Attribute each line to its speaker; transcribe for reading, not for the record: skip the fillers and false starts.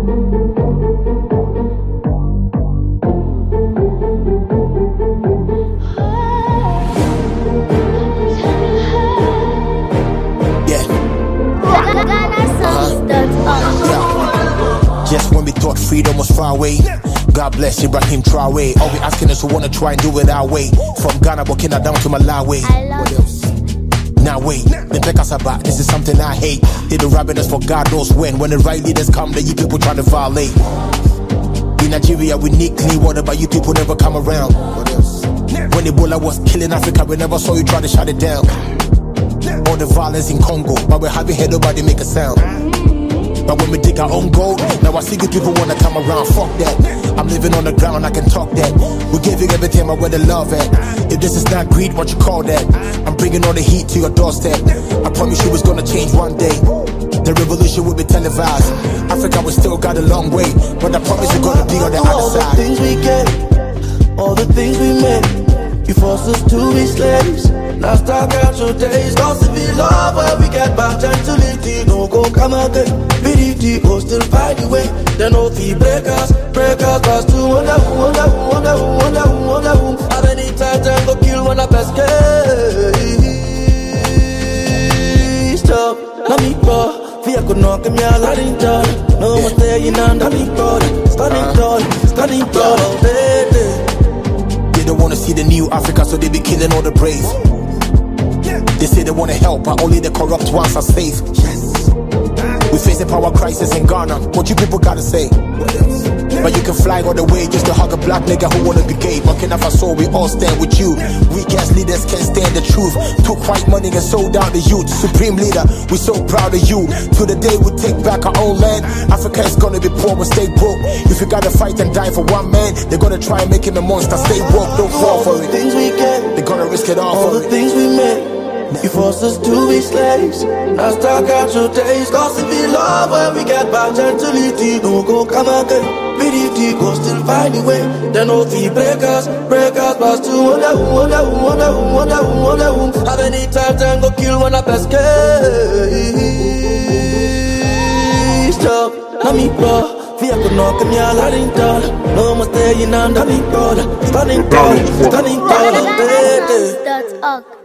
Speaker 1: Just when we thought freedom was far away, God bless Ibrahim Traore. All we asking is who wanna try and do it our way. From Ghana, Burkina down to Malawi. What else? Now wait, then take us about. This is something I hate. They've been robbing us for God knows when. When the right leaders come, then you people trying to violate. In Nigeria, we need clean water, but you people never come around. What else? When Ebola was killing Africa, we never saw you try to shut it down. All the violence in Congo, but we're having head nobody make a sound. But when we dig our own gold, now I see good people wanna come around. Fuck that, I'm living on the ground, I can talk that. We're giving everything, I where the love at. If this is not greed, what you call that? I'm bringing all the heat to your doorstep. I promise you it's gonna change one day. The revolution will be televised. Africa, we still got a long way, but I promise you're gonna be on the other side.
Speaker 2: All the things we get, all the things we make, you force us to be slaves. Now start count days, cause if we love where we get back gentility, no go come again. BDT go still find the way. Then no fee breakers, pass to wonder who. At any time, then go kill one of best case. Stop, let me go. Fear could knock me all out in tall. No more staying under me, God. Standing tall, baby.
Speaker 1: They don't wanna see the new Africa, so they be killing all the brave. They say they wanna help, but only the corrupt ones are safe. We face a power crisis in Ghana. What you people gotta say? But you can fly all the way just to hug a black nigga who wanna be gay. Burkina Faso, we all stand with you. Weak ass leaders can't stand the truth. Took white money and sold out the youth. Supreme leader, we so proud of you. To the day we take back our own land, Africa is gonna be poor, we'll stay broke. If you gotta fight and die for one man, they're gonna try and make him a monster. Stay woke, don't fall for it.
Speaker 2: Things we get,
Speaker 1: they're gonna risk it all
Speaker 2: for
Speaker 1: for
Speaker 2: the
Speaker 1: it.
Speaker 2: things we make. You force us to be slaves. Now start count your days, cause if we love when we get back gentility, no go come again. BDT go still find the way. Then no fee breakers, pass to wonder who. Have any time, then go kill one of best case. Stop, let me go. Fear could knock me all out in tall. No more staying under me, brother. Standing tall, baby.